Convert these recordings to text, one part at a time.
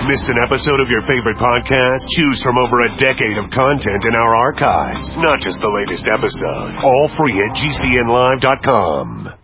Missed an episode of your favorite podcast? Choose from over a decade of content in our archives, not just the latest episode. All free at GCNlive.com.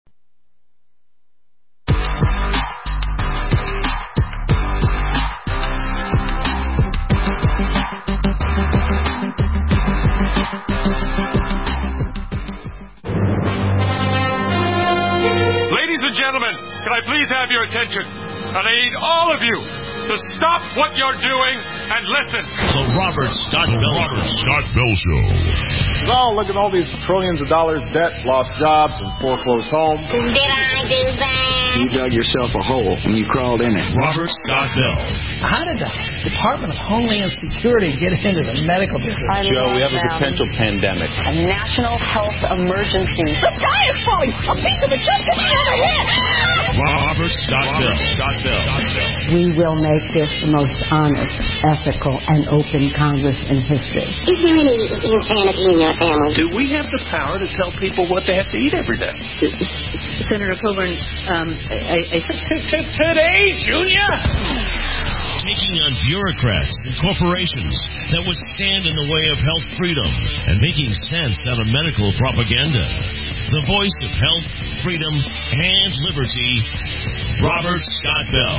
Ladies and gentlemen, can I please have your attention? And I need all of you to stop what you're doing and listen. The Robert Scott Bell Show. Oh, look at all these trillions of dollars debt, lost jobs, and foreclosed homes. Did I do that? You dug yourself a hole and you crawled in it. Robert Scott Bell. How did the Department of Homeland Security get into the medical business? Joe, we have a potential pandemic. A national health emergency. The sky is falling! A piece of it just hit me on the head! Robert Scott Bell. We will make this the most honest, ethical, and open Congress in history. Is there any insanity in your family? Do we have the power to tell people what they have to eat every day? Senator Coburn, I think Today, Junior! Taking on bureaucrats and corporations that would stand in the way of health freedom and making sense out of medical propaganda. The voice of health, freedom, and liberty, Robert Scott Bell.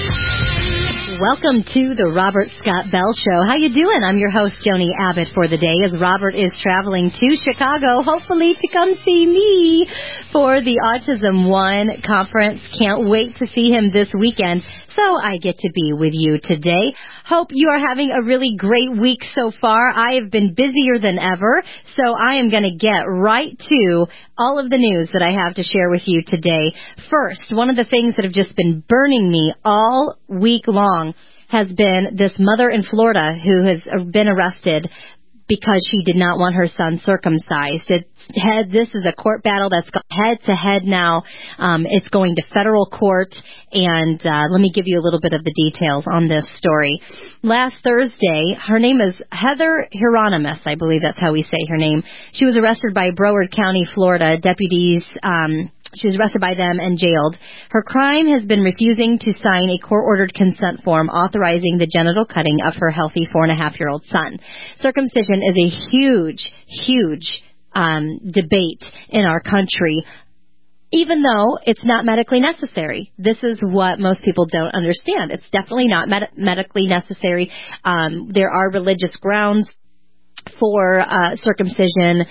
Welcome to the Robert Scott Bell Show. How you doing? I'm your host, Joni Abbott, for the day, as Robert is traveling to Chicago, hopefully to come see me for the Autism One conference. Can't wait to see him this weekend, so I get to be with you today. Hope you are having a really great week so far. I have been busier than ever, so I am going to get right to all of the news that I have to share with you today. First, one of the things that have just been burning me all week long has been this mother in Florida who has been arrested because she did not want her son circumcised. This is a court battle that's gone head-to-head now. It's going to federal court, and let me give you a little bit of the details on this story. Last Thursday, her name is Heather Hieronymus, I believe that's how we say her name. She was arrested by Broward County, Florida. Deputies, she was arrested by them and jailed. Her crime has been refusing to sign a court-ordered consent form authorizing the genital cutting of her healthy 4.5-year-old son. Circumcision is a huge debate in our country, even though it's not medically necessary. This is what most people don't understand. It's definitely not medically necessary. There are religious grounds for circumcision,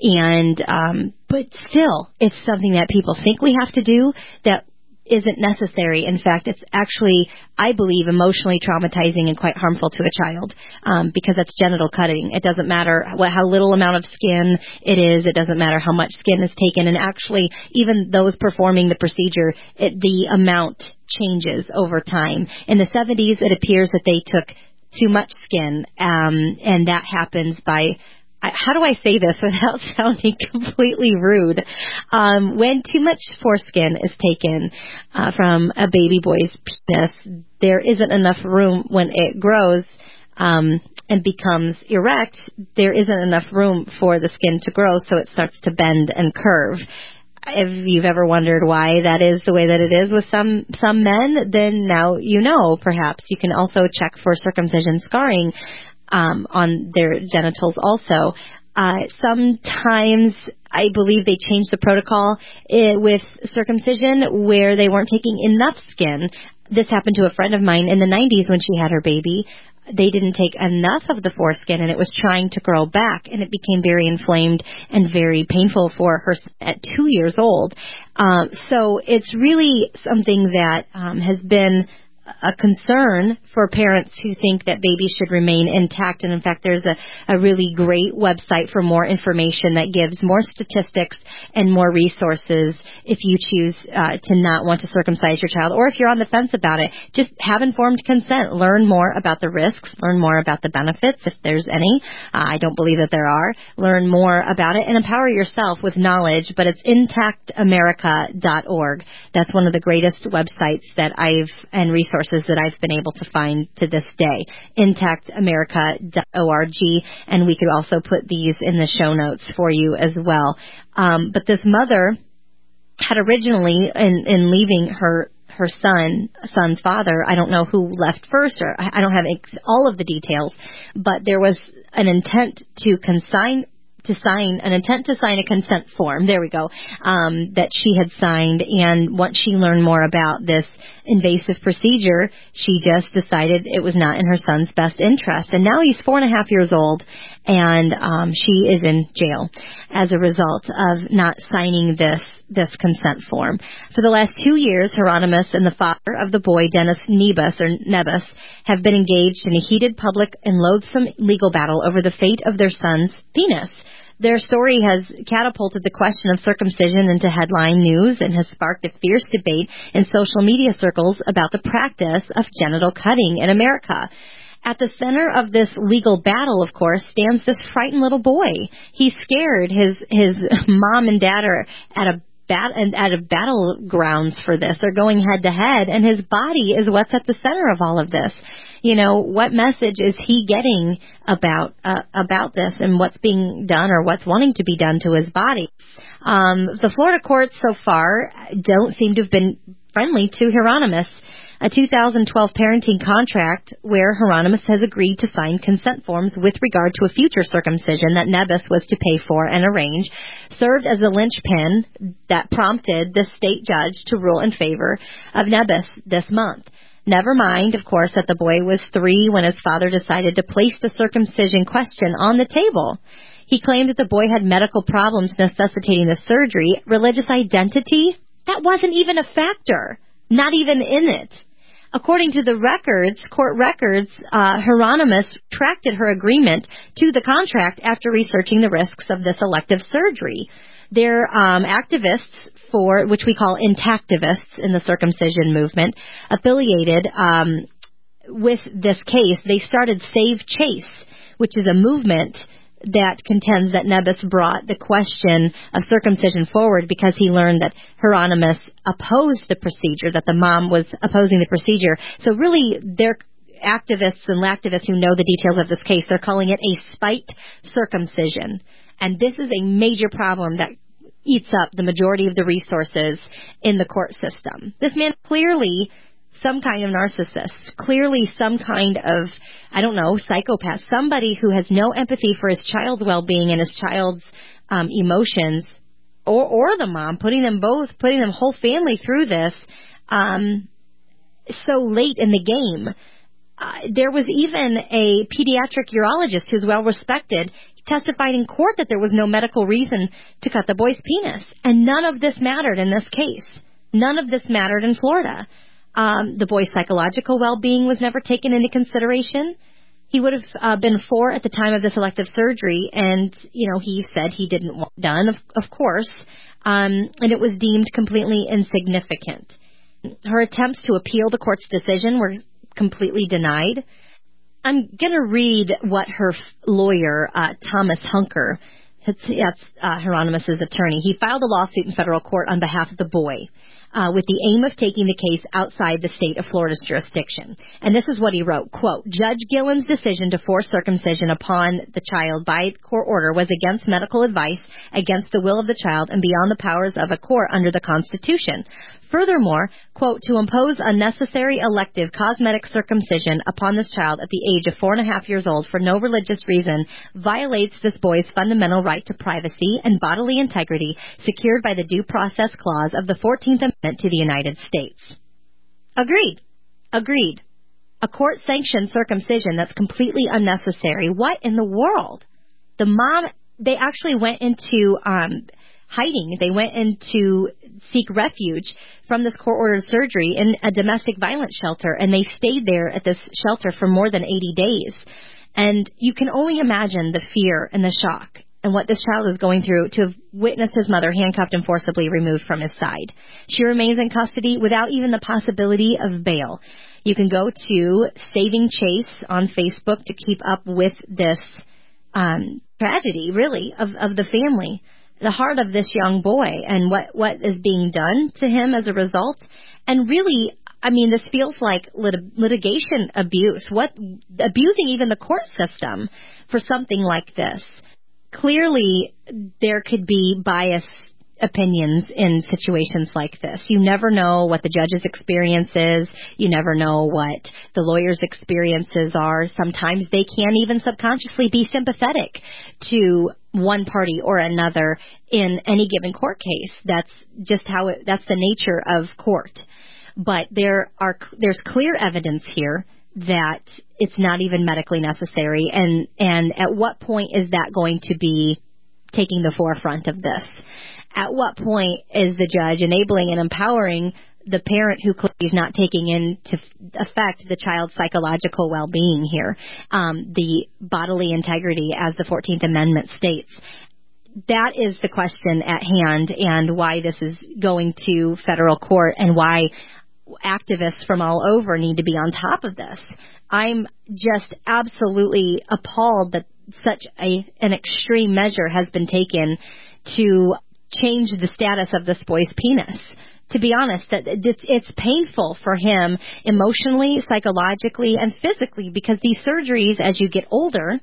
and but still, it's something that people think we have to do that isn't necessary. In fact, it's actually, I believe, emotionally traumatizing and quite harmful to a child, because that's genital cutting. It doesn't matter how little amount of skin it is. It doesn't matter how much skin is taken. And actually, even those performing the procedure, the amount changes over time. In the 70s, it appears that they took too much skin, and that happens by, how do I say this without sounding completely rude? When too much foreskin is taken from a baby boy's penis, there isn't enough room when it grows and becomes erect. There isn't enough room for the skin to grow, so it starts to bend and curve. If you've ever wondered why that is the way that it is with some men, then now you know. Perhaps you can also check for circumcision scarring on their genitals also. Sometimes I believe they changed the protocol with circumcision where they weren't taking enough skin. This happened to a friend of mine in the 90s when she had her baby. They didn't take enough of the foreskin, and it was trying to grow back, and it became very inflamed and very painful for her at 2 years old. So it's really something that has been a concern for parents who think that babies should remain intact. And in fact, there's a really great website for more information that gives more statistics and more resources if you choose to not want to circumcise your child, or if you're on the fence about it. Just have informed consent. Learn more about the risks. Learn more about the benefits, if there's any. I don't believe that there are. Learn more about it and empower yourself with knowledge. But it's intactamerica.org. That's one of the greatest websites that and resources that I've been able to find to this day. intactamerica.org, and we could also put these in the show notes for you as well. But this mother had originally, in leaving her her son's father. I don't know who left first, or I don't have all of the details, but there was an intent to sign a consent form. There we go. That she had signed, and once she learned more about this invasive procedure, she just decided it was not in her son's best interest. And now he's 4.5 years old, and she is in jail as a result of not signing this consent form. For the last 2 years, Hieronymus and the father of the boy, Dennis Nebus, have been engaged in a heated public and loathsome legal battle over the fate of their son's penis. Their story has catapulted the question of circumcision into headline news and has sparked a fierce debate in social media circles about the practice of genital cutting in America. At the center of this legal battle, of course, stands this frightened little boy. He's scared. His mom and dad are at a battlegrounds for this. They're going head to head, and his body is what's at the center of all of this. You know, what message is he getting about this and what's being done or what's wanting to be done to his body? The Florida courts so far don't seem to have been friendly to Hieronymus. A 2012 parenting contract where Hieronymus has agreed to sign consent forms with regard to a future circumcision that Nebus was to pay for and arrange served as a linchpin that prompted the state judge to rule in favor of Nebus this month. Never mind, of course, that the boy was 3 when his father decided to place the circumcision question on the table. He claimed that the boy had medical problems necessitating the surgery. Religious identity? That wasn't even a factor. Not even in it. According to the court records, Hieronymus retracted her agreement to the contract after researching the risks of this elective surgery. They're activists which we call intactivists in the circumcision movement, affiliated with this case. They started Save Chase, which is a movement that contends that Nebus brought the question of circumcision forward because he learned that Hieronymus opposed the procedure, that the mom was opposing the procedure. So really, they're activists and lactivists who know the details of this case. They're calling it a spiked circumcision. And this is a major problem that eats up the majority of the resources in the court system. This man clearly some kind of narcissist, clearly some kind of, psychopath, somebody who has no empathy for his child's well-being and his child's emotions, or the mom, putting them whole family through this so late in the game. There was even a pediatric urologist who's well-respected testified in court that there was no medical reason to cut the boy's penis. And none of this mattered in this case. None of this mattered in Florida. The boy's psychological well-being was never taken into consideration. He would have been 4 at the time of this elective surgery, and, he said he didn't want it done, of course, and it was deemed completely insignificant. Her attempts to appeal the court's decision were completely denied. I'm going to read what her lawyer, Thomas Hunker, that's Hieronymus' attorney. He filed a lawsuit in federal court on behalf of the boy with the aim of taking the case outside the state of Florida's jurisdiction. And this is what he wrote, quote, Judge Gillen's decision to force circumcision upon the child by court order was against medical advice, against the will of the child, and beyond the powers of a court under the Constitution. Furthermore, quote, to impose unnecessary elective cosmetic circumcision upon this child at the age of 4.5 years old for no religious reason violates this boy's fundamental right to privacy and bodily integrity secured by the Due Process Clause of the 14th Amendment to the United States. Agreed. A court-sanctioned circumcision that's completely unnecessary. What in the world? The mom, they actually went into hiding. They went in to seek refuge from this court-ordered surgery in a domestic violence shelter, and they stayed there at this shelter for more than 80 days. And you can only imagine the fear and the shock and what this child is going through to have witnessed his mother handcuffed and forcibly removed from his side. She remains in custody without even the possibility of bail. You can go to Saving Chase on Facebook to keep up with this tragedy, really, of the family, the heart of this young boy, and what is being done to him as a result. And really, this feels like litigation abuse, abusing even the court system for something like this. Clearly, there could be bias opinions in situations like this. You never know what the judge's experience is. You never know what the lawyer's experiences are. Sometimes they can even subconsciously be sympathetic to one party or another in any given court case. That's just that's the nature of court. But there's clear evidence here that it's not even medically necessary. And at what point is that going to be taking the forefront of this? At what point is the judge enabling and empowering the parent who clearly is not taking into effect the child's psychological well-being here, the bodily integrity as the 14th Amendment states? That is the question at hand, and why this is going to federal court and why activists from all over need to be on top of this. I'm just absolutely appalled that such an extreme measure has been taken to change the status of this boy's penis. To be honest, that it's painful for him emotionally, psychologically, and physically, because these surgeries, as you get older,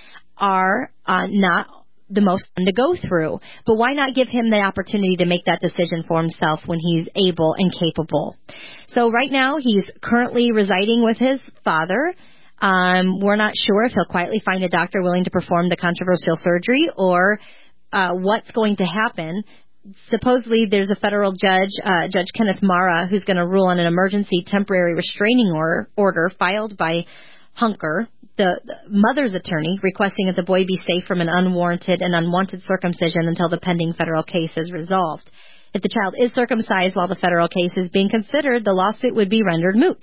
are not the most fun to go through. But why not give him the opportunity to make that decision for himself when he's able and capable? So right now, he's currently residing with his father. We're not sure if he'll quietly find a doctor willing to perform the controversial surgery or what's going to happen. Supposedly, there's a federal judge, Judge Kenneth Mara, who's going to rule on an emergency temporary restraining order filed by Hunker, the mother's attorney, requesting that the boy be safe from an unwarranted and unwanted circumcision until the pending federal case is resolved. If the child is circumcised while the federal case is being considered, the lawsuit would be rendered moot.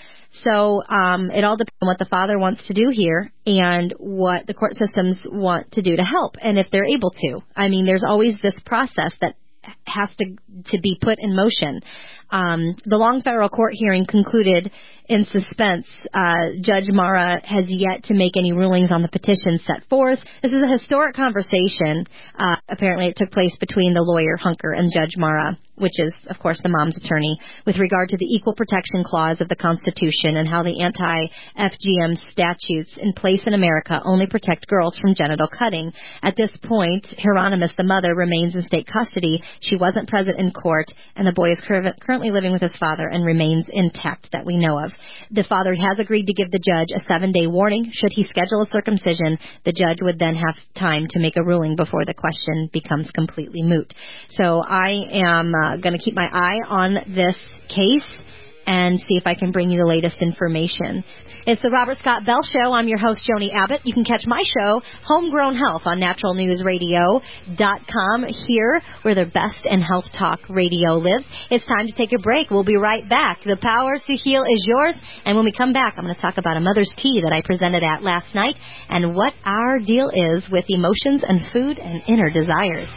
So it all depends on what the father wants to do here and what the court systems want to do to help, and if they're able to. I mean, there's always this process that has to be put in motion. The long federal court hearing concluded in suspense. Judge Mara has yet to make any rulings on the petition set forth. This is a historic conversation. Apparently it took place between the lawyer Hunker and Judge Mara, which is, of course, the mom's attorney, with regard to the Equal Protection Clause of the Constitution and how the anti-FGM statutes in place in America only protect girls from genital cutting. At this point, Hieronymus, the mother, remains in state custody. She wasn't present in court, and the boy is currently living with his father and remains intact that we know of. The father has agreed to give the judge a 7-day warning. Should he schedule a circumcision, the judge would then have time to make a ruling before the question becomes completely moot. So I am going to keep my eye on this case and see if I can bring you the latest information. It's the Robert Scott Bell Show. I'm your host, Joni Abbott. You can catch my show, Homegrown Health, on naturalnewsradio.com, here where the best in health talk radio lives. It's time to take a break. We'll be right back. The power to heal is yours. And when we come back, I'm going to talk about a mother's tea that I presented at last night and what our deal is with emotions and food and inner desires.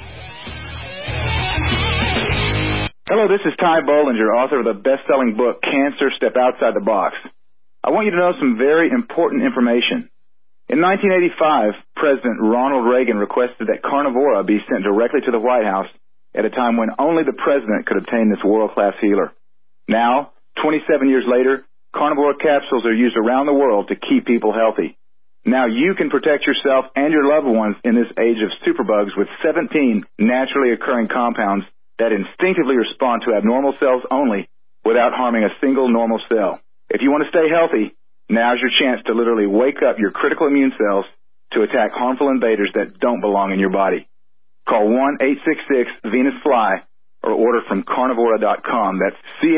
Hello, this is Ty Bollinger, author of the best-selling book, Cancer, Step Outside the Box. I want you to know some very important information. In 1985, President Ronald Reagan requested that Carnivora be sent directly to the White House at a time when only the president could obtain this world-class healer. Now, 27 years later, Carnivora capsules are used around the world to keep people healthy. Now you can protect yourself and your loved ones in this age of superbugs with 17 naturally occurring compounds that instinctively respond to abnormal cells only without harming a single normal cell. If you want to stay healthy, now's your chance to literally wake up your critical immune cells to attack harmful invaders that don't belong in your body. Call 1-866-VENUS-FLY or order from carnivora.com. That's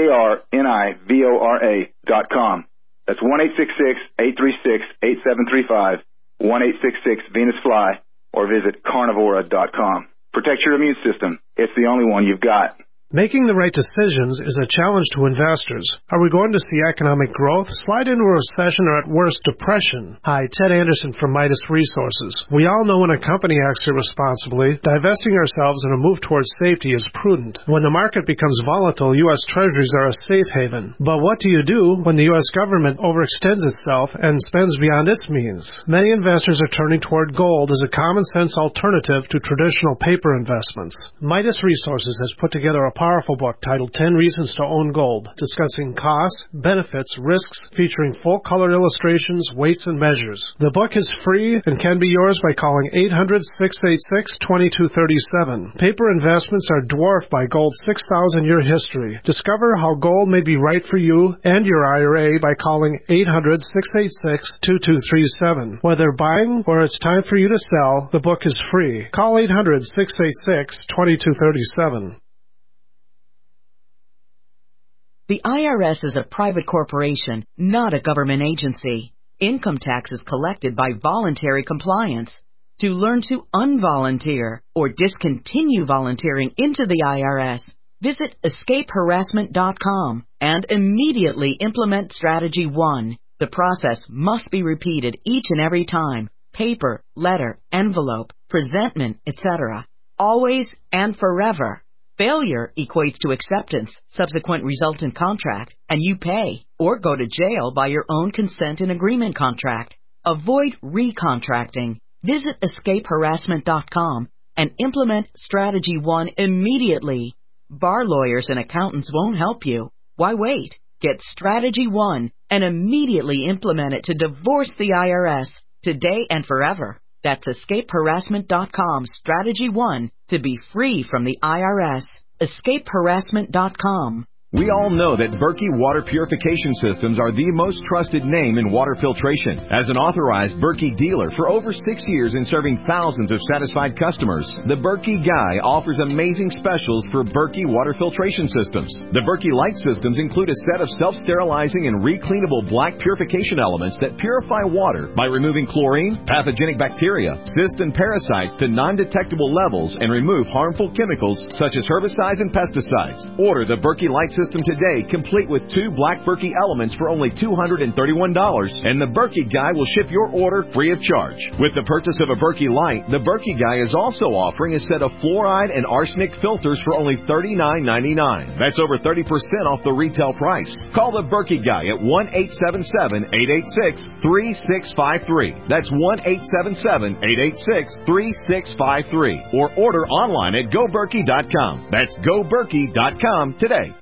CARNIVORA.com. That's 1-866-836-8735, 1-866-VENUS-FLY, or visit carnivora.com. Protect your immune system. It's the only one you've got. Making the right decisions is a challenge to investors. Are we going to see economic growth, slide into a recession, or at worst, depression? Hi, Ted Anderson from Midas Resources. We all know when a company acts irresponsibly, divesting ourselves in a move towards safety is prudent. When the market becomes volatile, U.S. Treasuries are a safe haven. But what do you do when the U.S. government overextends itself and spends beyond its means? Many investors are turning toward gold as a common-sense alternative to traditional paper investments. Midas Resources has put together a powerful book titled 10 Reasons to Own Gold, discussing costs, benefits, risks, featuring full-color illustrations, weights, and measures. The book is free and can be yours by calling 800-686-2237. Paper investments are dwarfed by gold's 6,000-year history. Discover how gold may be right for you and your IRA by calling 800-686-2237. Whether buying or it's time for you to sell, the book is free. Call 800-686-2237. The IRS is a private corporation, not a government agency. Income tax is collected by voluntary compliance. To learn to unvolunteer or discontinue volunteering into the IRS, visit escapeharassment.com and immediately implement Strategy 1. The process must be repeated each and every time. Paper, letter, envelope, presentment, etc. Always and forever. Failure equates to acceptance, subsequent resultant contract, and you pay or go to jail by your own consent and agreement contract. Avoid recontracting. Visit escapeharassment.com and implement Strategy 1 immediately. Bar lawyers and accountants won't help you. Why wait? Get Strategy 1 and immediately implement it to divorce the IRS today and forever. That's escapeharassment.com Strategy 1 to be free from the IRS. Escapeharassment.com. We all know that Berkey Water Purification Systems are the most trusted name in water filtration. As an authorized Berkey dealer for over 6 years in serving thousands of satisfied customers, the Berkey Guy offers amazing specials for Berkey Water Filtration Systems. The Berkey Light Systems include a set of self-sterilizing and recleanable black purification elements that purify water by removing chlorine, pathogenic bacteria, cysts, and parasites to non-detectable levels and remove harmful chemicals such as herbicides and pesticides. Order the Berkey Light System today, complete with 2 black Berkey elements for only $231, and the Berkey Guy will ship your order free of charge. With the purchase of a Berkey Light, the Berkey Guy is also offering a set of fluoride and arsenic filters for only $39.99. That's over 30% off the retail price. Call the Berkey Guy at 1-877-886-3653. That's 1-877-886-3653. Or order online at GoBerkey.com. That's GoBerkey.com today.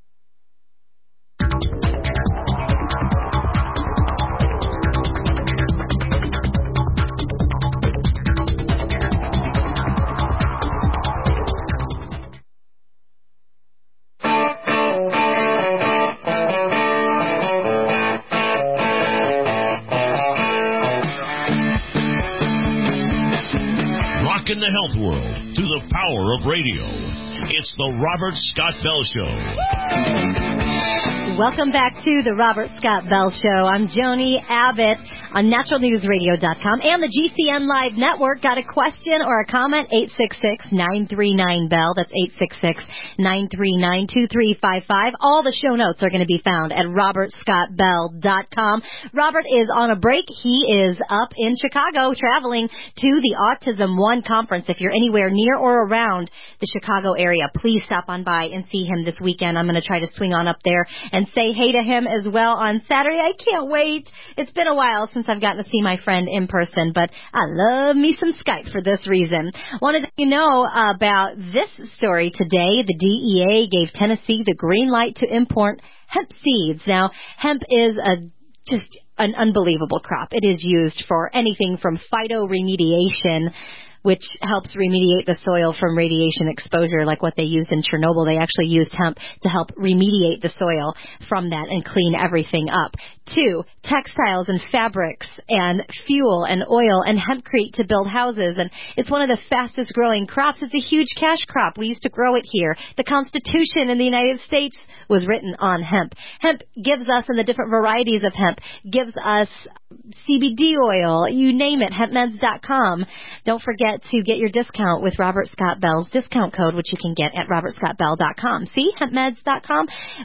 In the health world to the power of radio. It's the Robert Scott Bell Show. Welcome back to the Robert Scott Bell Show. I'm Joni Abbott on naturalnewsradio.com and the GCN Live Network. Got a question or a comment? 866-939-BELL. That's 866-939-2355. All the show notes are going to be found at robertscottbell.com. Robert is on a break. He is up in Chicago traveling to the Autism One conference. If you're anywhere near or around the Chicago area, please stop on by and see him this weekend. I'm going to try to swing on up there and say hey to him as well on Saturday. I can't wait. It's been a while since I've gotten to see my friend in person, but I love me some Skype for this reason. Wanted to let you know about this story today. The DEA gave Tennessee the green light to import hemp seeds. Now, hemp is just an unbelievable crop. It is used for anything from phytoremediation, which helps remediate the soil from radiation exposure, like what they used in Chernobyl. They actually used hemp to help remediate the soil from that and clean everything up. 2, textiles and fabrics and fuel and oil and hempcrete to build houses. And it's one of the fastest growing crops. It's a huge cash crop. We used to grow it here. The Constitution in the United States was written on hemp. Hemp gives us, and the different varieties of hemp, gives us CBD oil, you name it, hempmeds.com. Don't forget to get your discount with Robert Scott Bell's discount code, which you can get at robertscottbell.com. See, hempmeds.com.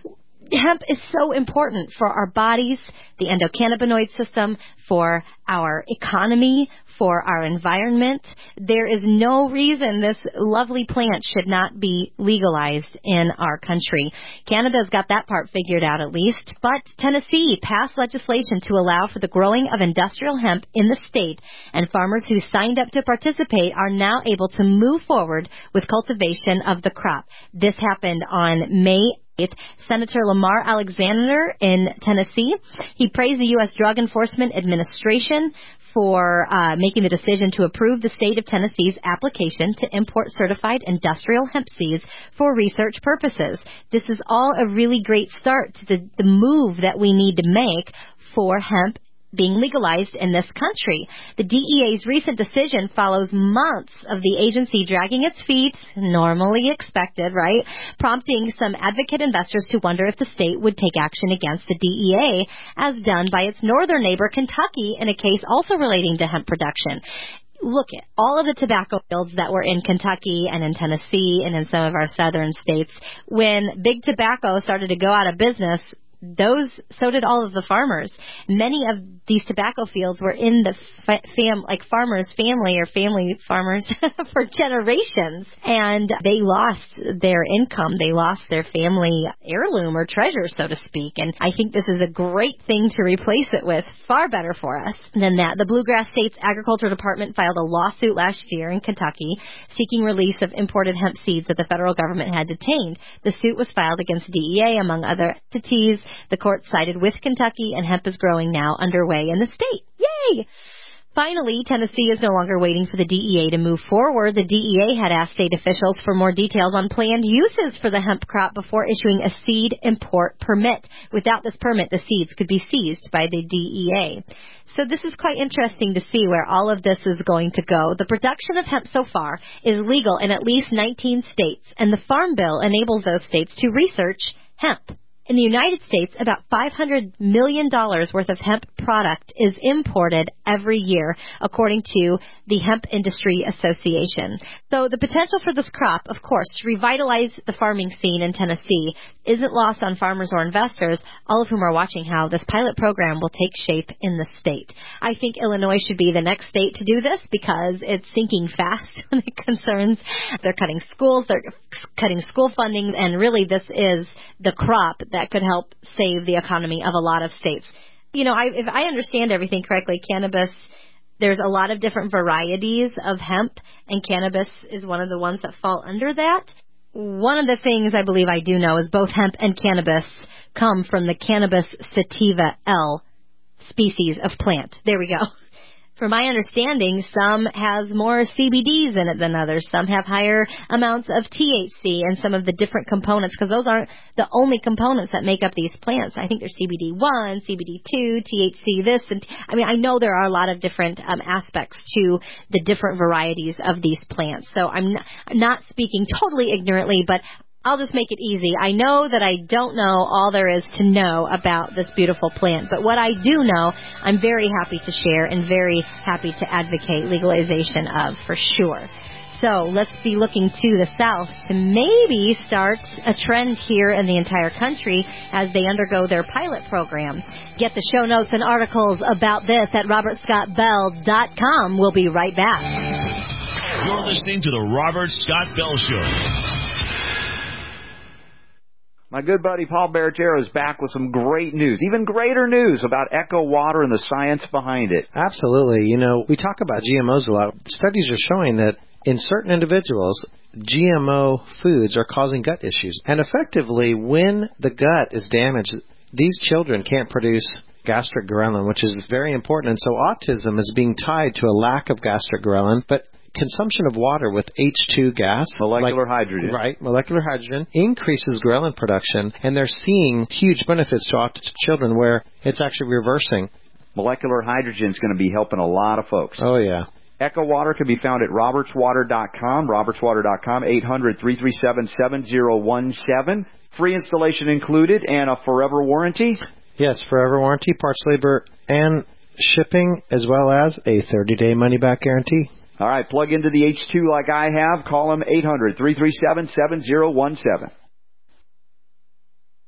hemp is so important for our bodies, the endocannabinoid system, for our economy, for our environment. There is no reason this lovely plant should not be legalized in our country. Canada's got that part figured out at least, but Tennessee passed legislation to allow for the growing of industrial hemp in the state, and farmers who signed up to participate are now able to move forward with cultivation of the crop. This happened on May 8th. Senator Lamar Alexander in Tennessee, he praised the U.S. Drug Enforcement Administration for making the decision to approve the state of Tennessee's application to import certified industrial hemp seeds for research purposes. This is all a really great start to the move that we need to make for hemp being legalized in this country. The DEA's recent decision follows months of the agency dragging its feet, normally expected, right? Prompting some advocate investors to wonder if the state would take action against the DEA, as done by its northern neighbor, Kentucky, in a case also relating to hemp production. Look at all of the tobacco fields that were in Kentucky and in Tennessee and in some of our southern states. When big tobacco started to go out of business, so did all of the farmers. Many of these tobacco fields were in the farmers' family or family farmers for generations, and they lost their income. They lost their family heirloom or treasure, so to speak. And I think this is a great thing to replace it with, far better for us than that. The Bluegrass State's Agriculture Department filed a lawsuit last year in Kentucky seeking release of imported hemp seeds that the federal government had detained. The suit was filed against DEA, among other entities. The court sided with Kentucky, and hemp is growing now underway in the state. Yay! Finally, Tennessee is no longer waiting for the DEA to move forward. The DEA had asked state officials for more details on planned uses for the hemp crop before issuing a seed import permit. Without this permit, the seeds could be seized by the DEA. So this is quite interesting to see where all of this is going to go. The production of hemp so far is legal in at least 19 states, and the Farm Bill enables those states to research hemp. In the United States, about $500 million worth of hemp product is imported every year, according to the Hemp Industry Association. So the potential for this crop, of course, to revitalize the farming scene in Tennessee isn't lost on farmers or investors, all of whom are watching how this pilot program will take shape in the state. I think Illinois should be the next state to do this because it's sinking fast when it concerns. They're cutting schools, they're cutting school funding, and really this is the crop that could help save the economy of a lot of states. You know, if I understand everything correctly, cannabis, there's a lot of different varieties of hemp, and cannabis is one of the ones that fall under that. One of the things I believe I do know is both hemp and cannabis come from the Cannabis sativa L species of plant. There we go. From my understanding, some has more CBDs in it than others. Some have higher amounts of THC and some of the different components, because those aren't the only components that make up these plants. I think there's CBD1, CBD2, THC this, and I know there are a lot of different aspects to the different varieties of these plants. So I'm not speaking totally ignorantly, but I'll just make it easy. I know that I don't know all there is to know about this beautiful plant, but what I do know, I'm very happy to share and very happy to advocate legalization of, for sure. So let's be looking to the South to maybe start a trend here in the entire country as they undergo their pilot programs. Get the show notes and articles about this at robertscottbell.com. We'll be right back. You're listening to the Robert Scott Bell Show. My good buddy Paul Barrett-Jarreau is back with some great news, even greater news about Echo Water and the science behind it. Absolutely. You know, we talk about GMOs a lot. Studies are showing that in certain individuals, GMO foods are causing gut issues. And effectively, when the gut is damaged, these children can't produce gastric ghrelin, which is very important. And so autism is being tied to a lack of gastric ghrelin, but consumption of water with H2 gas, molecular hydrogen, right? Molecular hydrogen increases ghrelin production, and they're seeing huge benefits to autistic children where it's actually reversing. Molecular hydrogen is going to be helping a lot of folks. Oh, yeah. Echo Water can be found at robertswater.com, robertswater.com, 800-337-7017. Free installation included and a forever warranty. Yes, forever warranty, parts, labor, and shipping, as well as a 30-day money-back guarantee. All right, plug into the H2 like I have. Call them 800-337-7017.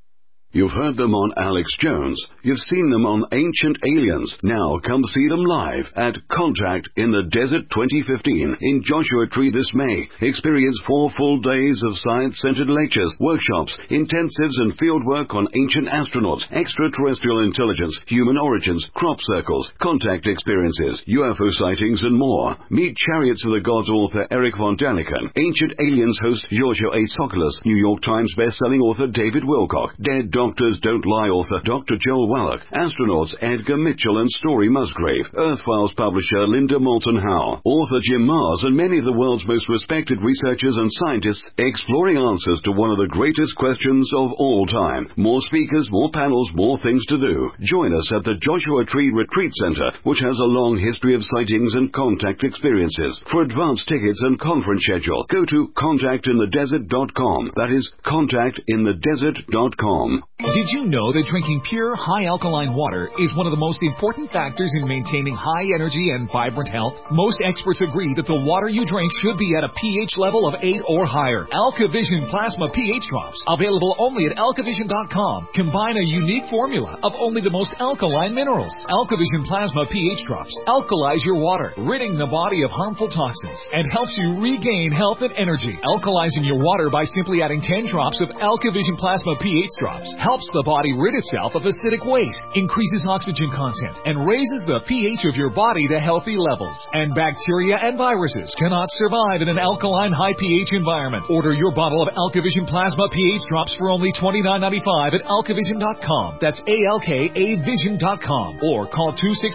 You've heard them on Alex Jones. You've seen them on Ancient Aliens. Now come see them live at Contact in the Desert 2015 in Joshua Tree this May. Experience 4 full days of science-centered lectures, workshops, intensives and fieldwork on ancient astronauts, extraterrestrial intelligence, human origins, crop circles, contact experiences, UFO sightings and more. Meet Chariots of the Gods author Eric von Daniken, Ancient Aliens host Giorgio A. Tsoukalos, New York Times best-selling author David Wilcock, Dead Doctors Don't Lie author Dr. Joel Wallach, astronauts Edgar Mitchell and Story Musgrave, Earth Files publisher Linda Moulton Howe, author Jim Mars, and many of the world's most respected researchers and scientists exploring answers to one of the greatest questions of all time. More speakers, more panels, more things to do. Join us at the Joshua Tree Retreat Center, which has a long history of sightings and contact experiences. For advance tickets and conference schedule, go to contactinthedesert.com. That is contactinthedesert.com. Did you know that drinking pure, high alkaline water is one of the most important factors in maintaining high energy and vibrant health? Most experts agree that the water you drink should be at a pH level of 8 or higher. AlkaVision Plasma pH Drops, available only at alkavision.com, combine a unique formula of only the most alkaline minerals. AlkaVision Plasma pH Drops alkalize your water, ridding the body of harmful toxins, and helps you regain health and energy. Alkalizing your water by simply adding 10 drops of AlkaVision Plasma pH Drops helps the body rid itself of acidic waste, increases oxygen content, and raises the pH of your body to healthy levels. And bacteria and viruses cannot survive in an alkaline high pH environment. Order your bottle of AlkaVision Plasma pH Drops for only $29.95 at alkavision.com. That's ALKAvision.com. Or call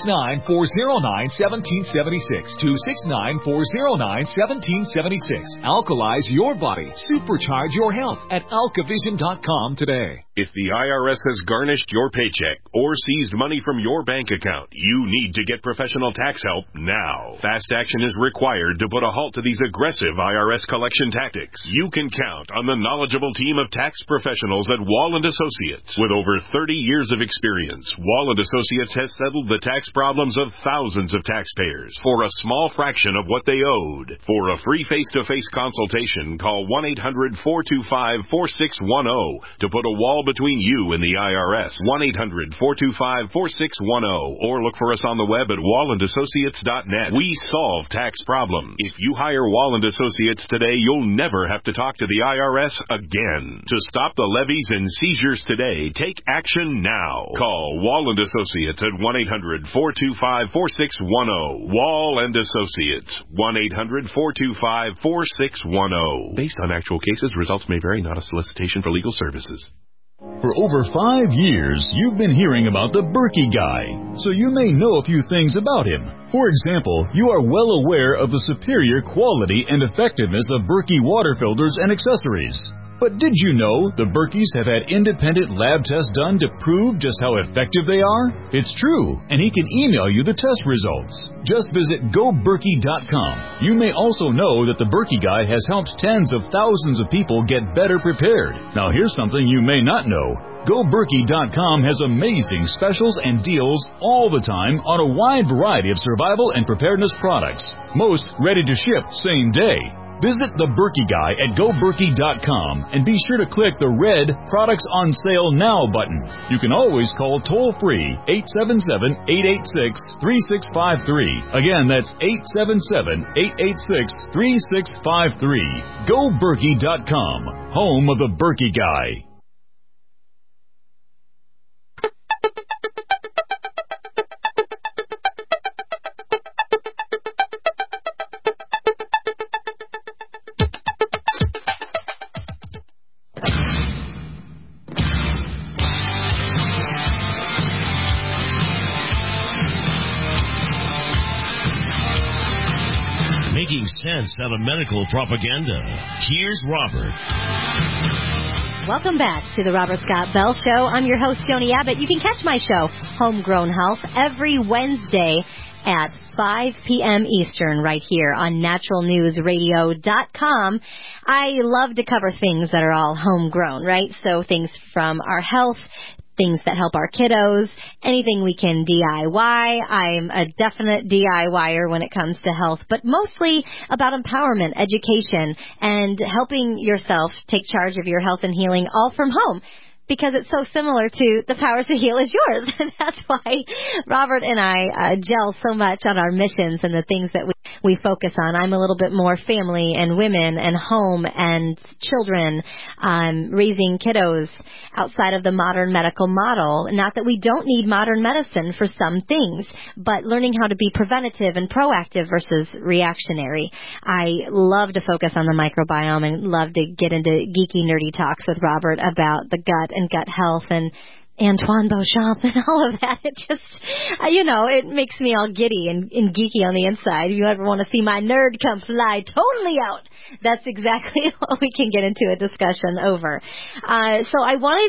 269-409-1776. 269-409-1776. Alkalize your body. Supercharge your health at alkavision.com today. If the IRS has garnished your paycheck or seized money from your bank account, you need to get professional tax help now. Fast action is required to put a halt to these aggressive IRS collection tactics. You can count on the knowledgeable team of tax professionals at Wall & Associates. With over 30 years of experience, Wall & Associates has settled the tax problems of thousands of taxpayers for a small fraction of what they owed. For a free face-to-face consultation, call 1-800-425-4610 to put a wall between you and the IRS. 1-800-425-4610 or look for us on the web at wallandassociates.net. We solve tax problems. If you hire Wall & Associates today, you'll never have to talk to the IRS again. To stop the levies and seizures today, take action now. Call Wall & Associates at 1-800-425-4610. Wall & Associates. 1-800-425-4610. Based on actual cases, results may vary, not a solicitation for legal services. For over 5 years, you've been hearing about the Berkey Guy, so you may know a few things about him. For example, you are well aware of the superior quality and effectiveness of Berkey water filters and accessories. But did you know the Berkeys have had independent lab tests done to prove just how effective they are? It's true, and he can email you the test results. Just visit GoBerkey.com. You may also know that the Berkey Guy has helped tens of thousands of people get better prepared. Now here's something you may not know. GoBerkey.com has amazing specials and deals all the time on a wide variety of survival and preparedness products. Most ready to ship same day. Visit the Berkey Guy at GoBerkey.com and be sure to click the red Products on Sale Now button. You can always call toll-free 877-886-3653. Again, that's 877-886-3653. GoBerkey.com, home of the Berkey Guy. Making sense out of medical propaganda. Here's Robert. Welcome back to the Robert Scott Bell Show. I'm your host, Joni Abbott. You can catch my show, Homegrown Health, every Wednesday at 5 p.m. Eastern right here on naturalnewsradio.com. I love to cover things that are all homegrown, right? So things from our health, things that help our kiddos, anything we can DIY. I'm a definite DIYer when it comes to health, but mostly about empowerment, education, and helping yourself take charge of your health and healing all from home. because it's so similar to The Power to Heal is Yours. And that's why Robert and I gel so much on our missions and the things that we focus on. I'm a little bit more family and women and home and children, raising kiddos outside of the modern medical model. Not that we don't need modern medicine for some things, but learning how to be preventative and proactive versus reactionary. I love to focus on the microbiome and love to get into geeky, nerdy talks with Robert about the gut and gut health and Antoine Beauchamp and all of that. It just, it makes me all giddy and geeky on the inside. If you ever want to see my nerd come fly totally out, that's exactly what we can get into a discussion over. So I wanted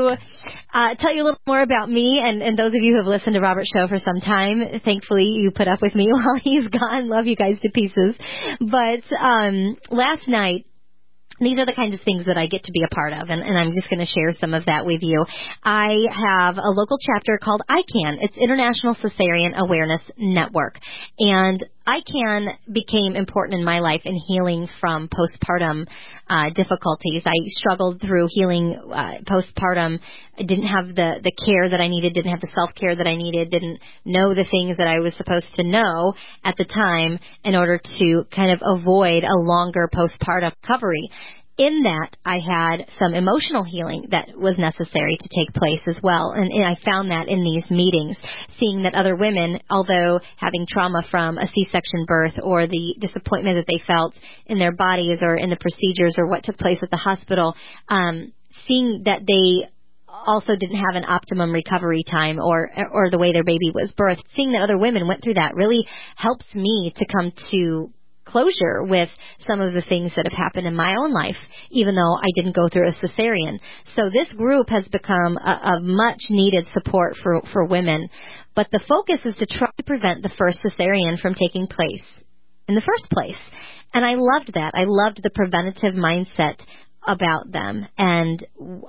to tell you a little more about me, and those of you who have listened to Robert's show for some time, thankfully you put up with me while he's gone. Love you guys to pieces. But last night, these are the kinds of things that I get to be a part of, and I'm just going to share some of that with you. I have a local chapter called ICAN. It's International Cesarean Awareness Network, and ICAN became important in my life in healing from postpartum difficulties. I struggled through healing postpartum. I didn't have the care that I needed, didn't have the self-care that I needed, didn't know the things that I was supposed to know at the time in order to kind of avoid a longer postpartum recovery. In that, I had some emotional healing that was necessary to take place as well. And I found that in these meetings, seeing that other women, although having trauma from a C-section birth or the disappointment that they felt in their bodies or in the procedures or what took place at the hospital, seeing that they also didn't have an optimum recovery time or the way their baby was birthed, seeing that other women went through that really helps me to come to closure with some of the things that have happened in my own life, even though I didn't go through a cesarean. So this group has become a much needed support for women. But the focus is to try to prevent the first cesarean from taking place in the first place. And I loved that. I loved the preventative mindset about them and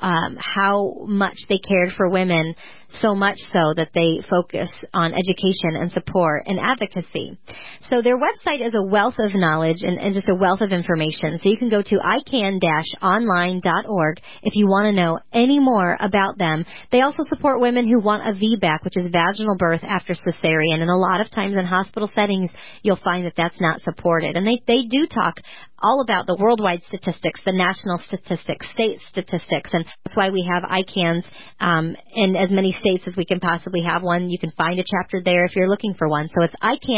how much they cared for women, so much so that they focus on education and support and advocacy. So their website is a wealth of knowledge and just a wealth of information. So you can go to ican-online.org if you want to know any more about them. They also support women who want a VBAC, which is vaginal birth after cesarean. And a lot of times in hospital settings, you'll find that that's not supported. And they do talk all about the worldwide statistics, the national statistics, state statistics, and that's why we have ICANs in as many states as we can possibly have one. You can find a chapter there if you're looking for one. So it's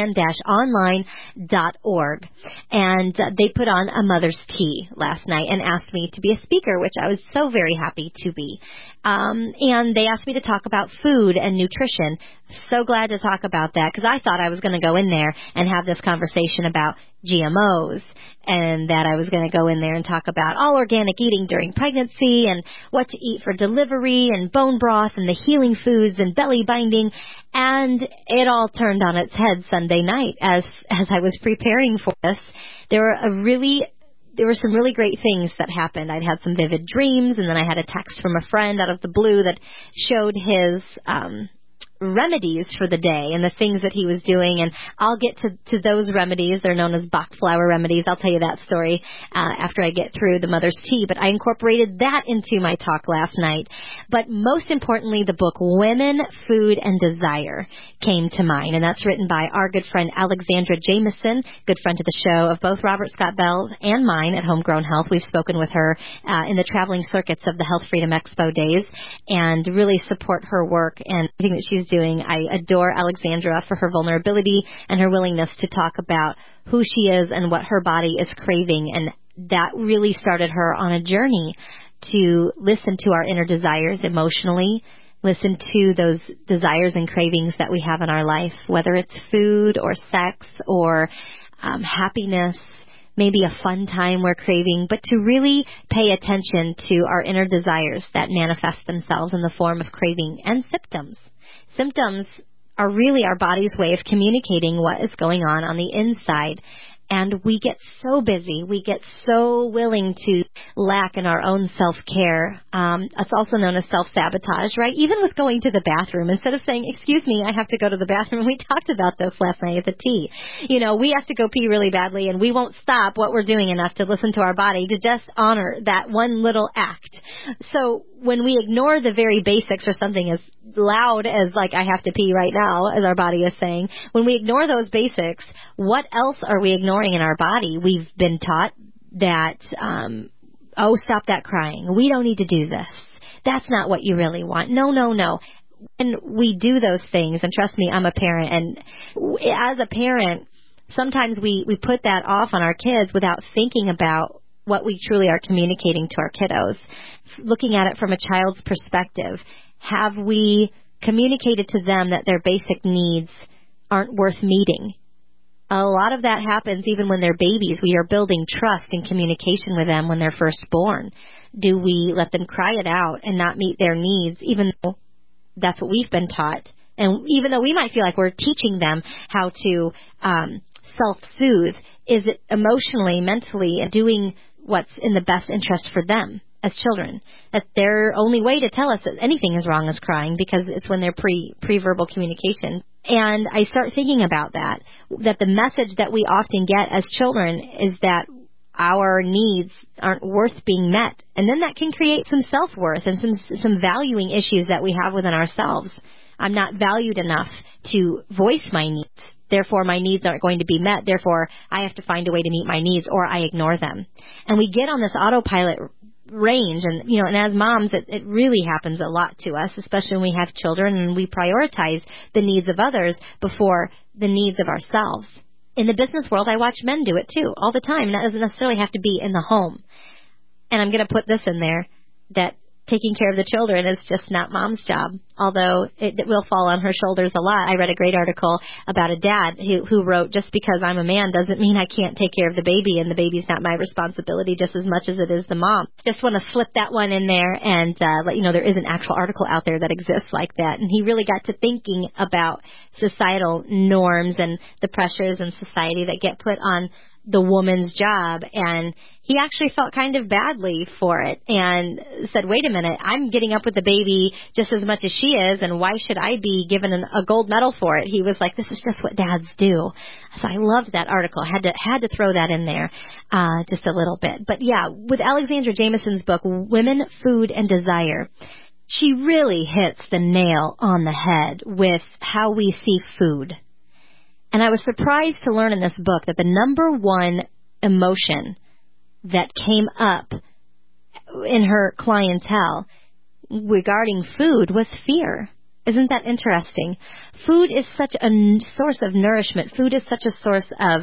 ican-online.org. And they put on a Mother's Tea last night and asked me to be a speaker, which I was so very happy to be. And they asked me to talk about food and nutrition. So glad to talk about that because I thought I was going to go in there and have this conversation about GMOs and that I was going to go in there and talk about all organic eating during pregnancy and what to eat for delivery and bone broth and the healing foods and belly binding. And it all turned on its head Sunday night as I was preparing for this. There were some really great things that happened. I'd had some vivid dreams, and then I had a text from a friend out of the blue that showed his remedies for the day and the things that he was doing, and I'll get to those remedies. They're known as Bach flower remedies. I'll tell you that story after I get through the Mother's Tea, but I incorporated that into my talk last night. But most importantly, the book Women, Food, and Desire came to mind, and that's written by our good friend Alexandra Jamison, good friend to the show of both Robert Scott Bell and mine at Homegrown Health. We've spoken with her in the traveling circuits of the Health Freedom Expo days and really support her work and everything that she's doing. I adore Alexandra for her vulnerability and her willingness to talk about who she is and what her body is craving, and that really started her on a journey to listen to our inner desires emotionally, listen to those desires and cravings that we have in our life, whether it's food or sex or happiness, maybe a fun time we're craving, but to really pay attention to our inner desires that manifest themselves in the form of craving and symptoms. Symptoms are really our body's way of communicating what is going on the inside. And we get so busy, we get so willing to lack in our own self-care. It's also known as self-sabotage, right? Even with going to the bathroom, instead of saying, excuse me, I have to go to the bathroom. We talked about this last night at the tea. We have to go pee really badly, and we won't stop what we're doing enough to listen to our body to just honor that one little act. So when we ignore the very basics, or something as loud as like I have to pee right now, as our body is saying, when we ignore those basics, what else are we ignoring in our body? We've been taught that, stop that crying. We don't need to do this. That's not what you really want. No. And we do those things, and trust me, I'm a parent, and as a parent, sometimes we put that off on our kids without thinking about what we truly are communicating to our kiddos. Looking at it from a child's perspective, have we communicated to them that their basic needs aren't worth meeting? A lot of that happens even when they're babies. We are building trust and communication with them when they're first born. Do we let them cry it out and not meet their needs, even though that's what we've been taught? And even though we might feel like we're teaching them how to self-soothe, is it emotionally, mentally doing what's in the best interest for them as children? That their only way to tell us that anything is wrong is crying, because it's when they're pre-verbal communication. And I start thinking about that the message that we often get as children is that our needs aren't worth being met. And then that can create some self-worth and some valuing issues that we have within ourselves. I'm not valued enough to voice my needs. Therefore, my needs aren't going to be met. Therefore, I have to find a way to meet my needs, or I ignore them. And we get on this autopilot range, and as moms, it really happens a lot to us, especially when we have children and we prioritize the needs of others before the needs of ourselves. In the business world, I watch men do it too, all the time. And that doesn't necessarily have to be in the home. And I'm going to put this in there, that taking care of the children is just not mom's job, although it will fall on her shoulders a lot. I read a great article about a dad who wrote, just because I'm a man doesn't mean I can't take care of the baby, and the baby's not my responsibility just as much as it is the mom. Just want to slip that one in there and let you know there is an actual article out there that exists like that. And he really got to thinking about societal norms and the pressures in society that get put on the woman's job, and he actually felt kind of badly for it and said, wait a minute, I'm getting up with the baby just as much as she is, and why should I be given a gold medal for it? He was like, this is just what dads do. So I loved that article. I had to throw that in there just a little bit. But yeah, with Alexandra Jamison's book, Women, Food, and Desire, she really hits the nail on the head with how we see food. And I was surprised to learn in this book that the number one emotion that came up in her clientele regarding food was fear. Isn't that interesting? Food is such a source of nourishment. Food is such a source of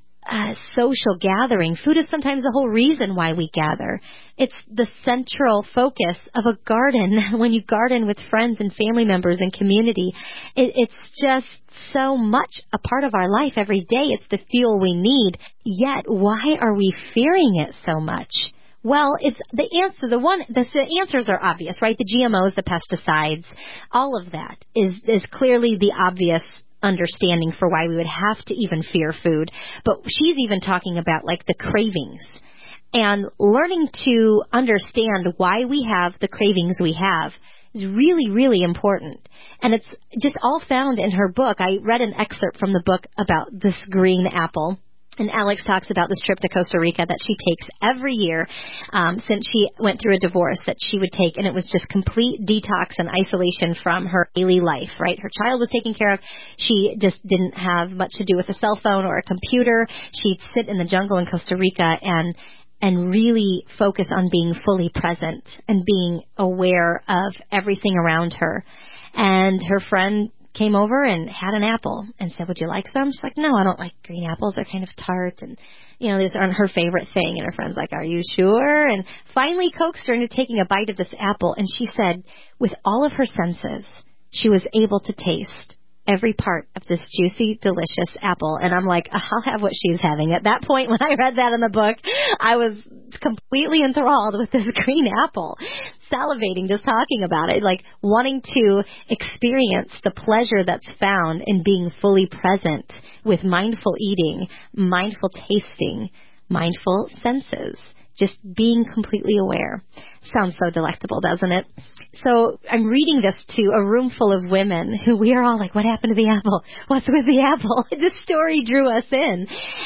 social gathering. Food is sometimes the whole reason why we gather. It's the central focus of a garden. When you garden with friends and family members and community, it's just so much a part of our life every day. It's the fuel we need. Yet, why are we fearing it so much? Well, it's the answer. The answers are obvious, right? The GMOs, the pesticides, all of that is clearly the obvious understanding for why we would have to even fear food. But she's even talking about like the cravings, and learning to understand why we have the cravings we have is really, really important. And it's just all found in her book. I read an excerpt from the book about this green apple. And Alex talks about this trip to Costa Rica that she takes every year since she went through a divorce, that she would take, and it was just complete detox and isolation from her daily life, right? Her child was taken care of. She just didn't have much to do with a cell phone or a computer. She'd sit in the jungle in Costa Rica and really focus on being fully present and being aware of everything around her. And her friend came over and had an apple and said, would you like some? She's like, no, I don't like green apples. They're kind of tart, and, these aren't her favorite thing. And her friend's like, are you sure? And finally coaxed her into taking a bite of this apple. And she said, with all of her senses, she was able to taste every part of this juicy, delicious apple. And I'm like, I'll have what she's having. At that point, when I read that in the book, I was completely enthralled with this green apple, salivating just talking about it, like wanting to experience the pleasure that's found in being fully present with mindful eating, mindful tasting, mindful senses. just being completely aware. Sounds so delectable, doesn't it? So I'm reading this to a room full of women who we are all like, what happened to the apple? What's with the apple? This story drew us in.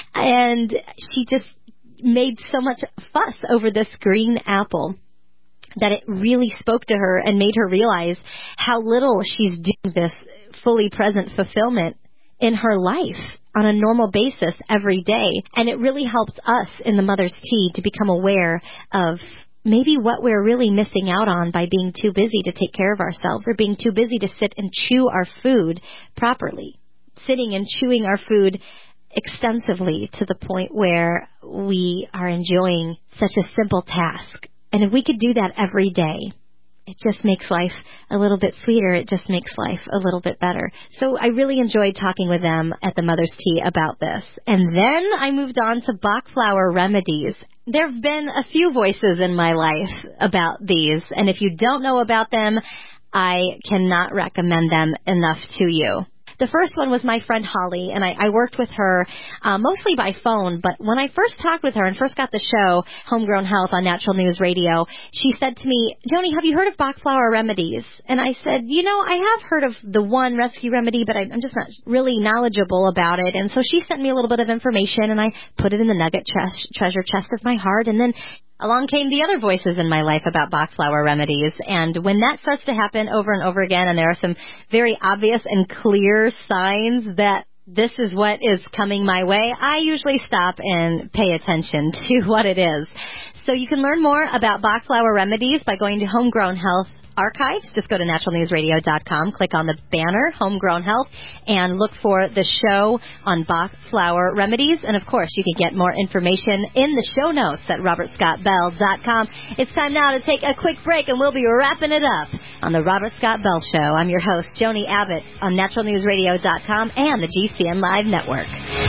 And she just made so much fuss over this green apple that it really spoke to her and made her realize how little she's doing this fully present fulfillment in her life on a normal basis every day. And it really helped us in the Mother's Tea to become aware of maybe what we're really missing out on by being too busy to take care of ourselves or being too busy to sit and chew our food properly. Sitting and chewing our food extensively to the point where we are enjoying such a simple task. And if we could do that every day, it just makes life a little bit sweeter. It just makes life a little bit better. So I really enjoyed talking with them at the Mother's Tea about this. And then I moved on to Bach flower remedies. There have been a few voices in my life about these. And if you don't know about them, I cannot recommend them enough to you. The first one was my friend Holly, and I worked with her mostly by phone, but when I first talked with her and first got the show, Homegrown Health on Natural News Radio, she said to me, Joni, have you heard of Bach flower remedies? And I said, I have heard of the one rescue remedy, but I'm just not really knowledgeable about it. And so she sent me a little bit of information, and I put it in the nugget treasure chest of my heart, and then along came the other voices in my life about Bach flower remedies. And when that starts to happen over and over again, and there are some very obvious and clear signs that this is what is coming my way, I usually stop and pay attention to what it is. So you can learn more about Bach flower remedies by going to Homegrown Health Archives. Just go to naturalnewsradio.com, click on the banner, Homegrown Health, and look for the show on Bach flower remedies. And, of course, you can get more information in the show notes at robertscottbell.com. It's time now to take a quick break, and we'll be wrapping it up on the Robert Scott Bell Show. I'm your host, Joni Abbott, on naturalnewsradio.com and the GCN Live Network.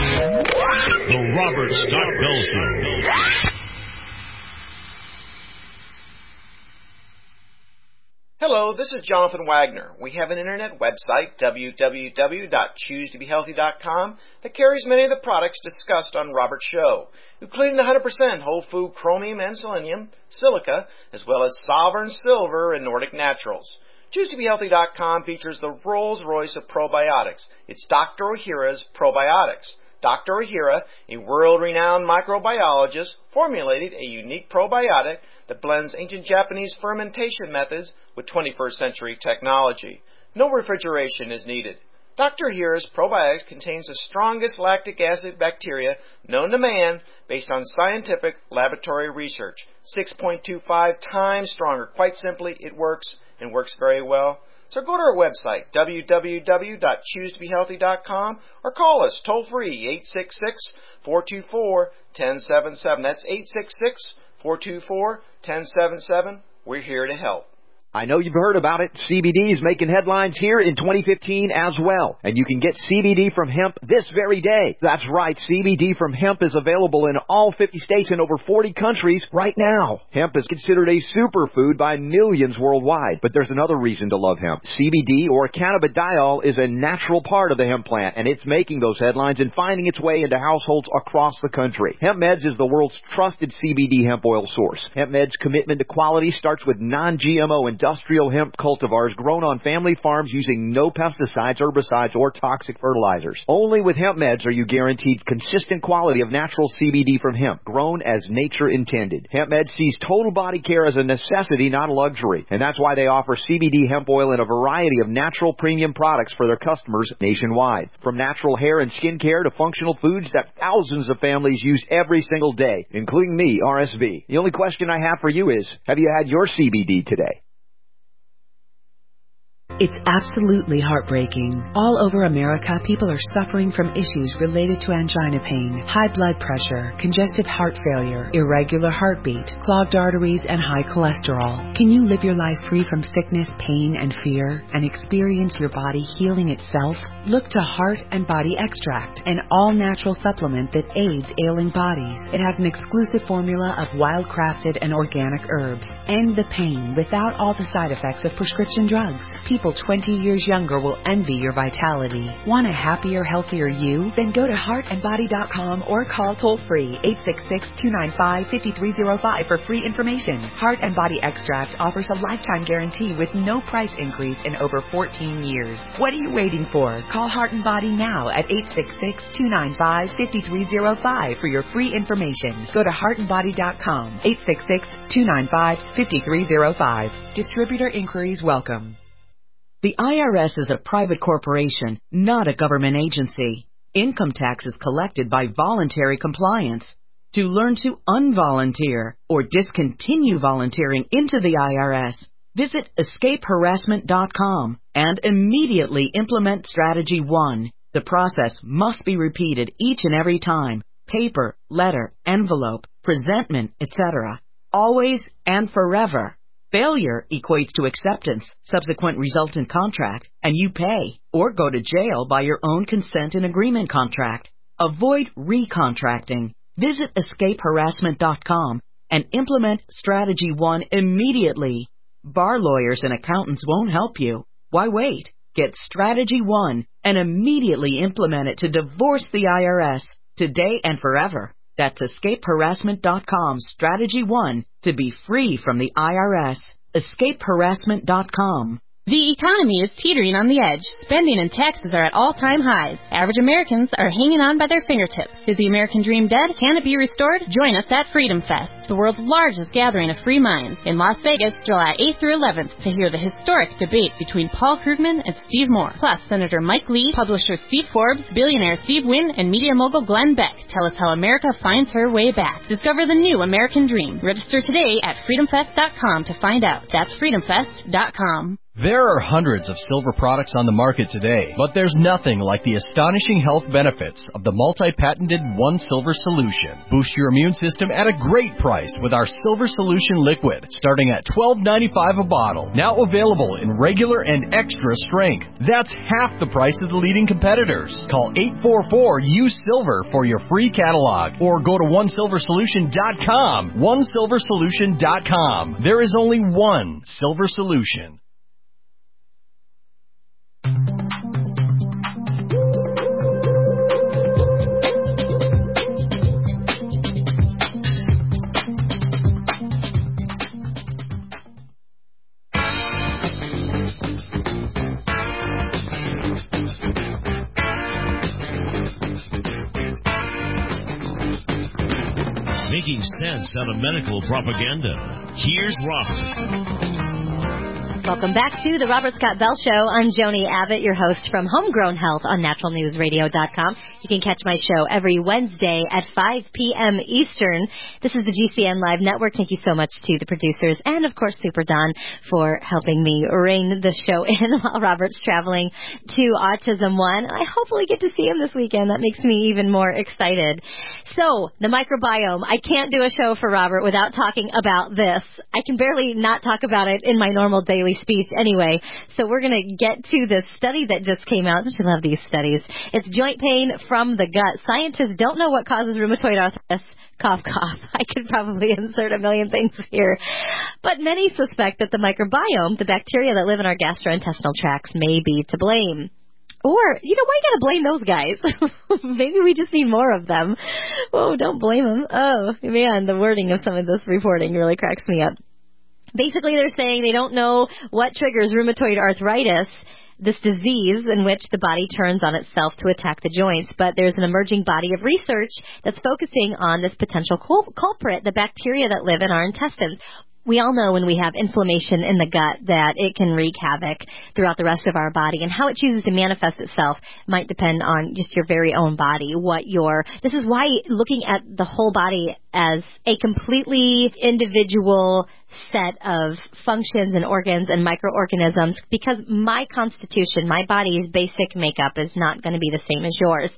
The Robert Scott Bell Show. Hello, this is Jonathan Wagner. We have an internet website, www.choosetobehealthy.com, that carries many of the products discussed on Robert's show, including the 100% whole food chromium and selenium, silica, as well as Sovereign Silver and Nordic Naturals. ChooseToBeHealthy.com features the Rolls-Royce of probiotics. It's Dr. Ohhira's Probiotics. Dr. Ohhira, a world-renowned microbiologist, formulated a unique probiotic that blends ancient Japanese fermentation methods with 21st century technology. No refrigeration is needed. Dr. Ohhira's probiotics contains the strongest lactic acid bacteria known to man based on scientific laboratory research. 6.25 times stronger. Quite simply, it works and works very well. So go to our website, www.choosetobehealthy.com, or call us toll-free, 866-424-1077. That's 866-424-1077. We're here to help. I know you've heard about it. CBD is making headlines here in 2015 as well. And you can get CBD from hemp this very day. That's right. CBD from hemp is available in all 50 states and over 40 countries right now. Hemp is considered a superfood by millions worldwide. But there's another reason to love hemp. CBD, or cannabidiol, is a natural part of the hemp plant, and it's making those headlines and finding its way into households across the country. Hemp Meds is the world's trusted CBD hemp oil source. Hemp Meds' commitment to quality starts with non-GMO industrial hemp cultivars grown on family farms using no pesticides, herbicides, or toxic fertilizers. Only with Hemp Meds are you guaranteed consistent quality of natural CBD from hemp, grown as nature intended. Hemp Meds sees total body care as a necessity, not a luxury, and that's why they offer CBD hemp oil in a variety of natural premium products for their customers nationwide. From natural hair and skin care to functional foods that thousands of families use every single day, including me, RSV. The only question I have for you is, have you had your CBD today? It's absolutely heartbreaking. All over America, people are suffering from issues related to angina pain, high blood pressure, congestive heart failure, irregular heartbeat, clogged arteries, and high cholesterol. Can you live your life free from sickness, pain, and fear, and experience your body healing itself? Look to Heart and Body Extract, an all-natural supplement that aids ailing bodies. It has an exclusive formula of wild-crafted and organic herbs. End the pain without all the side effects of prescription drugs. People people 20 years younger will envy your vitality. Want a happier, healthier you? Then go to heartandbody.com or call toll-free 866-295-5305 for free information. Heart and Body Extract offers a lifetime guarantee with no price increase in over 14 years. What are you waiting for? Call Heart and Body now at 866-295-5305 for your free information. Go to heartandbody.com, 866-295-5305. Distributor inquiries welcome. The IRS is a private corporation, not a government agency. Income tax is collected by voluntary compliance. To learn to unvolunteer or discontinue volunteering into the IRS, visit escapeharassment.com and immediately implement Strategy 1. The process must be repeated each and every time. Paper, letter, envelope, presentment, etc. Always and forever. Failure equates to acceptance, subsequent resultant contract, and you pay or go to jail by your own consent and agreement contract. Avoid recontracting. Visit escapeharassment.com and implement Strategy 1 immediately. Bar lawyers and accountants won't help you. Why wait? Get Strategy 1 and immediately implement it to divorce the IRS today and forever. That's escapeharassment.com Strategy 1 to be free from the IRS. Escapeharassment.com. The economy is teetering on the edge. Spending and taxes are at all-time highs. Average Americans are hanging on by their fingertips. Is the American dream dead? Can it be restored? Join us at Freedom Fest, the world's largest gathering of free minds, in Las Vegas, July 8th through 11th, to hear the historic debate between Paul Krugman and Steve Moore. Plus, Senator Mike Lee, publisher Steve Forbes, billionaire Steve Wynn, and media mogul Glenn Beck tell us how America finds her way back. Discover the new American dream. Register today at freedomfest.com to find out. That's freedomfest.com. There are hundreds of silver products on the market today, but there's nothing like the astonishing health benefits of the multi-patented One Silver Solution. Boost your immune system at a great price with our Silver Solution Liquid, starting at $12.95 a bottle. Now available in regular and extra strength. That's half the price of the leading competitors. Call 844-U-SILVER for your free catalog, or go to OneSilverSolution.com. OneSilverSolution.com. There is only one Silver Solution. Making sense out of medical propaganda. Here's Robert. Welcome back to the Robert Scott Bell Show. I'm Joni Abbott, your host from Homegrown Health on naturalnewsradio.com. You can catch my show every Wednesday at 5 p.m. Eastern. This is the GCN Live Network. Thank you so much to the producers and, of course, Super Don for helping me rein the show in while Robert's traveling to Autism One. I hopefully get to see him this weekend. That makes me even more excited. So, the microbiome. I can't do a show for Robert without talking about this. I can barely not talk about it in my normal daily speech anyway. So we're going to get to the study that just came out. Don't you love these studies? It's joint pain from the gut. Scientists don't know what causes rheumatoid arthritis. Cough, cough. I could probably insert a million things here. But many suspect that the microbiome, the bacteria that live in our gastrointestinal tracts, may be to blame. Or, why you got to blame those guys? Maybe we just need more of them. Oh, don't blame them. Oh, man, the wording of some of this reporting really cracks me up. Basically, they're saying they don't know what triggers rheumatoid arthritis, this disease in which the body turns on itself to attack the joints. But there's an emerging body of research that's focusing on this potential culprit, the bacteria that live in our intestines. We all know when we have inflammation in the gut that it can wreak havoc throughout the rest of our body, and how it chooses to manifest itself might depend on just your very own body. This is why looking at the whole body as a completely individual set of functions and organs and microorganisms, because my constitution, my body's basic makeup is not going to be the same as yours.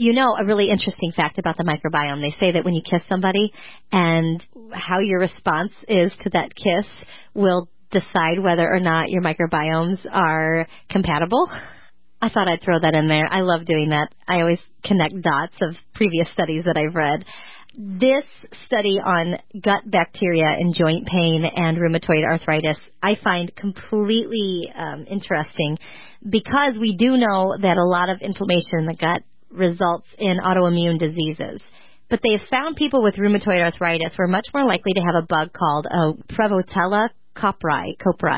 A really interesting fact about the microbiome, they say that when you kiss somebody and how your response is to that kiss will decide whether or not your microbiomes are compatible. I thought I'd throw that in there. I love doing that. I always connect dots of previous studies that I've read. This study on gut bacteria and joint pain and rheumatoid arthritis I find completely interesting because we do know that a lot of inflammation in the gut results in autoimmune diseases. But they have found people with rheumatoid arthritis were much more likely to have a bug called Prevotella copri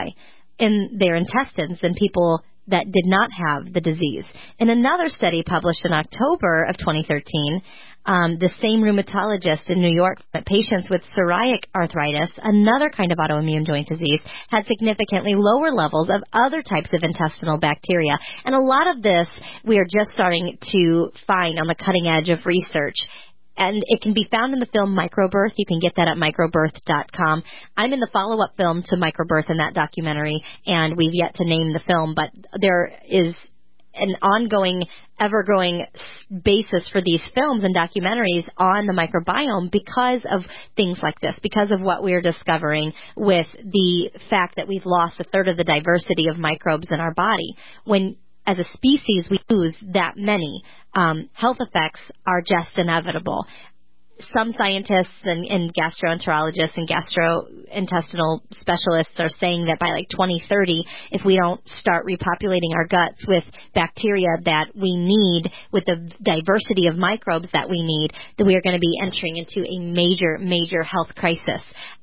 in their intestines than people that did not have the disease. In another study published in October of 2013, the same rheumatologist in New York, patients with psoriatic arthritis, another kind of autoimmune joint disease, had significantly lower levels of other types of intestinal bacteria. And a lot of this we are just starting to find on the cutting edge of research. And it can be found in the film Microbirth. You can get that at microbirth.com. I'm in the follow-up film to Microbirth in that documentary, and we've yet to name the film, but there is an ongoing, ever-growing basis for these films and documentaries on the microbiome because of things like this, because of what we're discovering with the fact that we've lost a third of the diversity of microbes in our body. When as a species, we lose that many. Health effects are just inevitable. Some scientists and gastroenterologists and gastrointestinal specialists are saying that by like 2030, if we don't start repopulating our guts with bacteria that we need, with the diversity of microbes that we need, that we are going to be entering into a major, major health crisis.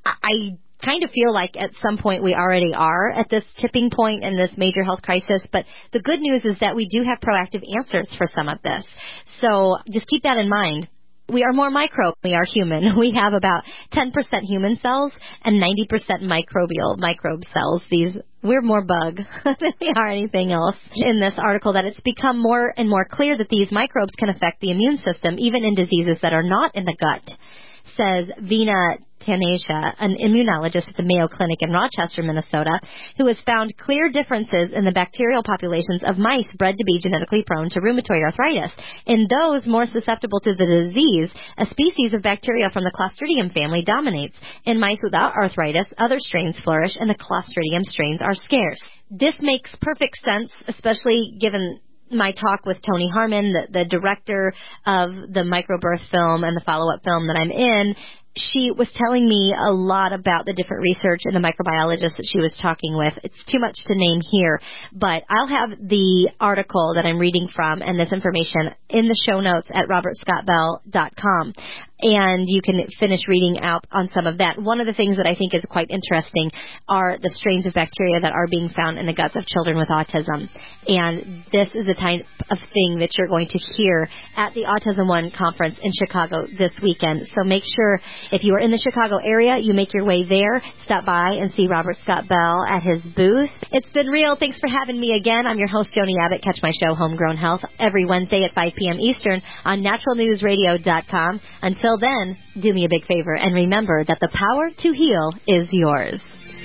I kind of feel like at some point we already are at this tipping point in this major health crisis, but the good news is that we do have proactive answers for some of this. So just keep that in mind. We are more microbe than we are human. We have about 10% human cells and 90% microbe cells. We're more bug than we are anything else. In this article, that it's become more and more clear that these microbes can affect the immune system, even in diseases that are not in the gut, says Veena Tanesha, an immunologist at the Mayo Clinic in Rochester, Minnesota, who has found clear differences in the bacterial populations of mice bred to be genetically prone to rheumatoid arthritis. In those more susceptible to the disease, a species of bacteria from the Clostridium family dominates. In mice without arthritis, other strains flourish, and the Clostridium strains are scarce. This makes perfect sense, especially given my talk with Tony Harmon, the director of the Microbirth film and the follow-up film that I'm in. She was telling me a lot about the different research and the microbiologists that she was talking with. It's too much to name here, but I'll have the article that I'm reading from and this information in the show notes at robertscottbell.com. And you can finish reading out on some of that. One of the things that I think is quite interesting are the strains of bacteria that are being found in the guts of children with autism. And this is the type of thing that you're going to hear at the Autism One conference in Chicago this weekend. So make sure, if you are in the Chicago area, you make your way there, stop by and see Robert Scott Bell at his booth. It's been real. Thanks for having me again. I'm your host, Joni Abbott. Catch my show, Homegrown Health, every Wednesday at 5 p.m. Eastern on naturalnewsradio.com. Until then, do me a big favor and remember that the power to heal is yours.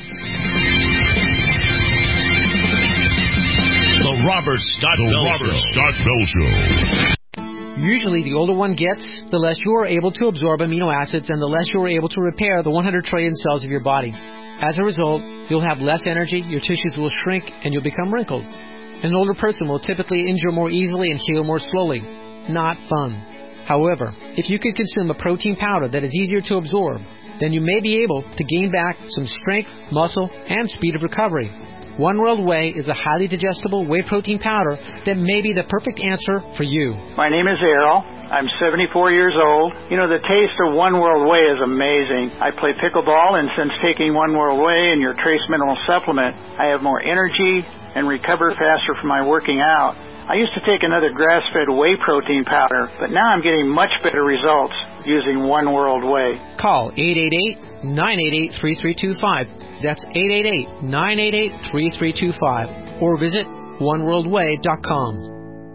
The Robert Scott Bell Show. Usually, the older one gets, the less you are able to absorb amino acids and the less you are able to repair the 100 trillion cells of your body. As a result, you'll have less energy, your tissues will shrink, and you'll become wrinkled. An older person will typically injure more easily and heal more slowly. Not fun. However, if you can consume a protein powder that is easier to absorb, then you may be able to gain back some strength, muscle, and speed of recovery. One World Whey is a highly digestible whey protein powder that may be the perfect answer for you. My name is Errol. I'm 74 years old. You know, the taste of One World Whey is amazing. I play pickleball, and since taking One World Whey and your trace mineral supplement, I have more energy and recover faster from my working out. I used to take another grass-fed whey protein powder, but now I'm getting much better results using One World Whey. Call 888-988-3325. That's 888-988-3325. Or visit oneworldway.com.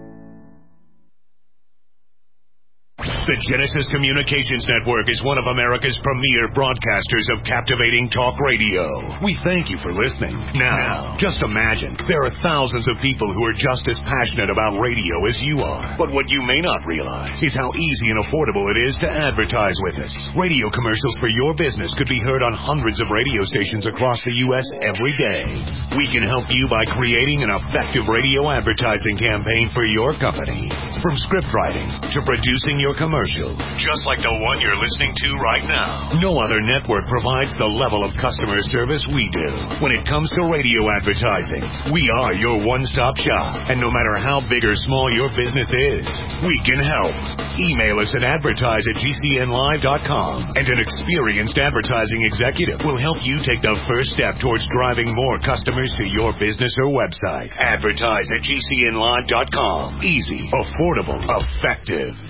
The Genesis Communications Network is one of America's premier broadcasters of captivating talk radio. We thank you for listening. Now, just imagine, there are thousands of people who are just as passionate about radio as you are. But what you may not realize is how easy and affordable it is to advertise with us. Radio commercials for your business could be heard on hundreds of radio stations across the U.S. every day. We can help you by creating an effective radio advertising campaign for your company. From script writing to producing your commercial, commercial, just like the one you're listening to right now. No other network provides the level of customer service we do. When it comes to radio advertising, we are your one-stop shop. And no matter how big or small your business is, we can help. Email us at advertise@gcnlive.com, and an experienced advertising executive will help you take the first step towards driving more customers to your business or website. Advertise at gcnlive.com. Easy, affordable, effective.